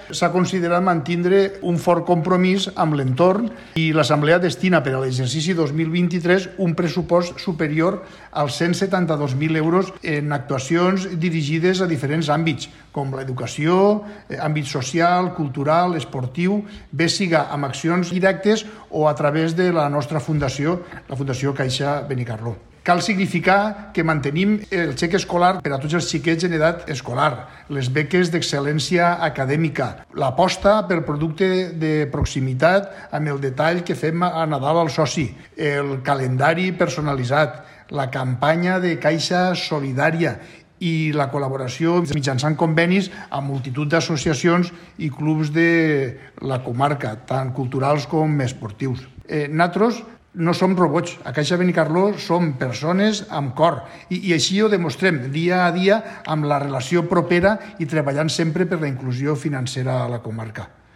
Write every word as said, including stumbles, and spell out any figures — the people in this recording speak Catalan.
s'ha considerat mantindre un fort compromís amb l'entorn i l'Assemblea destina per a l'exercici dos mil vint-i-tres un pressupost superior als cent setanta-dos mil euros en actuacions dirigides a diferents àmbits, com l'educació, àmbit social, cultural, esportiu, bé siga amb accions directes o a través de la nostra fundació, la Fundació Caixa Benicarló. Cal significar que mantenim el xec escolar per a tots els xiquets en edat escolar, les beques d'excel·lència acadèmica, l'aposta pel producte de proximitat amb el detall que fem a Nadal al soci, el calendari personalitzat, la campanya de Caixa Solidària i la col·laboració mitjançant convenis amb multitud d'associacions i clubs de la comarca, tant culturals com esportius. Eh, nosaltres no som robots. A Caixa Benicarló som persones amb cor i, i així ho demostrem dia a dia amb la relació propera i treballant sempre per la inclusió financera a la comarca.